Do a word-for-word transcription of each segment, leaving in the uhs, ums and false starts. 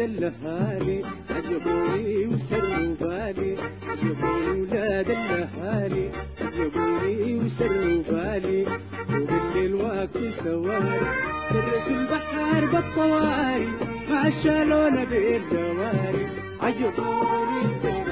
الأهالي عجبوني وسروا بالي، عجبوني ولاد الأهالي عجبوني وسروا بالي، وبالليل واقف سواري تدرس البحر بالطواري ما شالونا بالجواري، عجبوني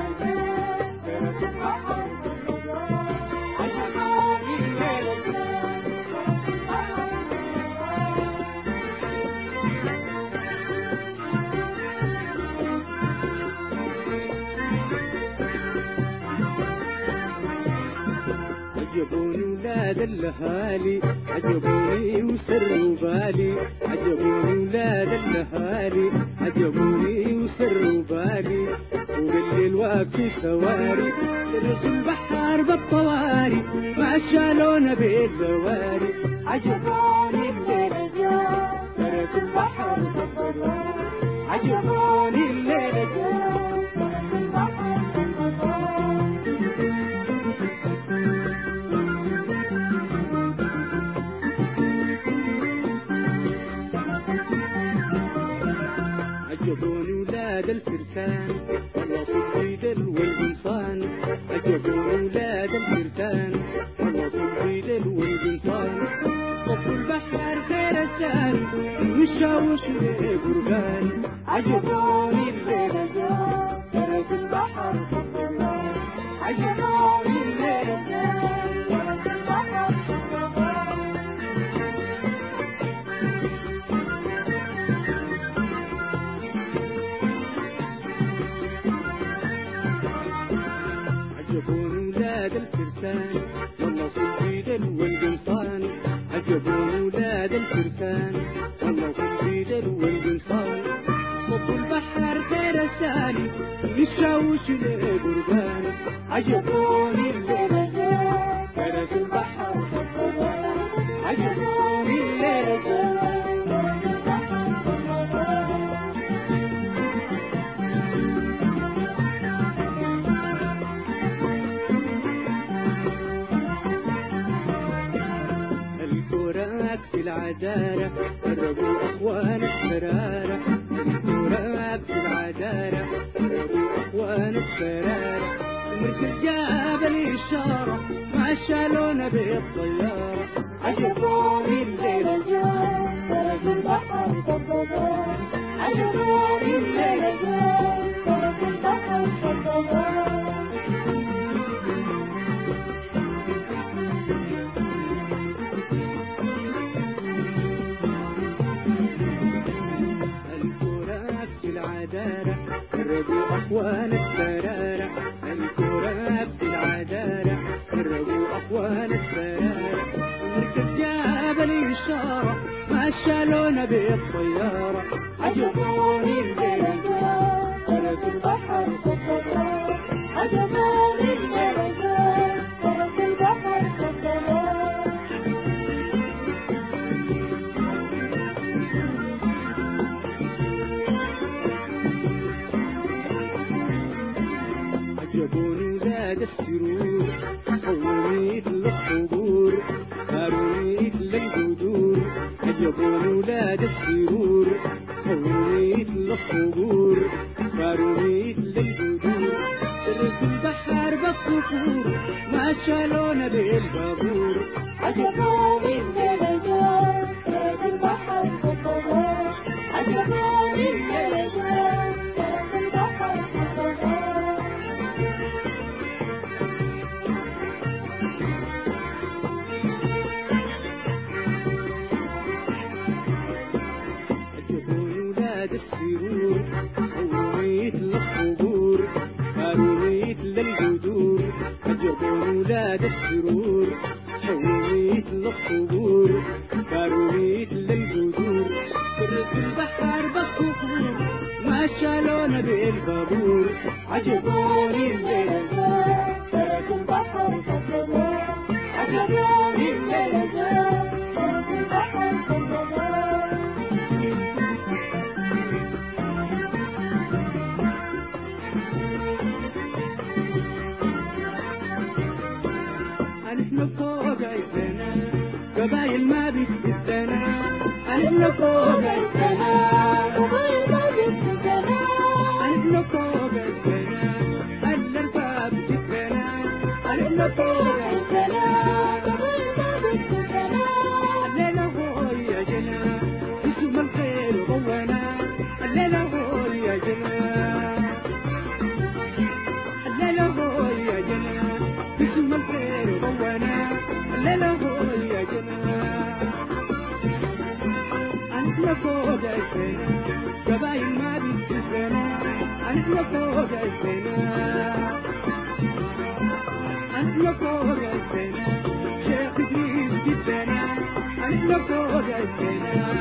عجبوني ولاد الأهالي عجبوني وسروا بالي، عجبوني ولاد الأهالي عجبوني وسروا بالي، وبالليل واقف سواري تدرس البحر بالطواري ما شالونا بالجواري، عجبوني الليل جاء ترك البحر بالطواري، عجبوني الليل جاء ترك البحر عجبوني ولاد الفرسان والله صدي دل والقمصان، عجبوني ولاد الفرسان والله صدي دل والقمصان، طفوا البحر خير السان وشاوش قربان، عجبوني الليل جاء ترك البحر بالطواري، عجبوني الليل جاء ترك البحر بالطواري. عجبوني ولاد الفرسان والله صدي دل والقمصان، عجبوني ولاد الفرسان والله صدي دل والقمصان، طفوا البحر خير الساني يشاوش القربان، عجبوني الليل جاء ترك البحر بالطواري، عجبوني الليل جاء ترك البحر بالطواري. الكوراك في العدارة قربوا أخوان السرارة، الكوراك في العدارة قربوا أخوان السرارة، مركز جاب الإشارة ما شالونا بالطيارة، عجبوني الليل جاء ترك البحر بالطواري، عجبوني الليل جاء ترك البحر بالطواري. قربوا أخوان السرارة، الكوراك في العدارة قربوا أخوان السرارة، مركز جاب الإشارة ما شالونا بالطيارة، عجبوني الليل جاء ترك البحر بالطواري، عجبوني الليل جاء ترك البحر بالطواري. عجبوني ولاد السرور حولوني للصبور هاروني للجذور، عجبوني ولاد السرور حولوني للصبور هاروني للجذور، ترك البحر بالصخور ما شالونا بالبابور، عجبوني الليل جاء ترك البحر بالطواري، عجبوني الليل جاء ترك البحر بالطواري. السرور حولوني للصبور هاروني للجذور، عجبوني ولاد السرور حولوني للصبور هاروني للجذور، ترك البحر بالصخور ما شالونا بالبابور، عجبوني الليل جاء ترك البحر بالطواري، عجبوني الليل جاء ترك البحر بالطواري. نحن فوق عزنا قبايل ما بتهزنا، نحن فوق عزنا قبايل ما بتهزنا، قبايل ما بتسنا عندنا فوق السنا عندنا فوق السنا شيخ إدريس جدنا عندنا فوق السنا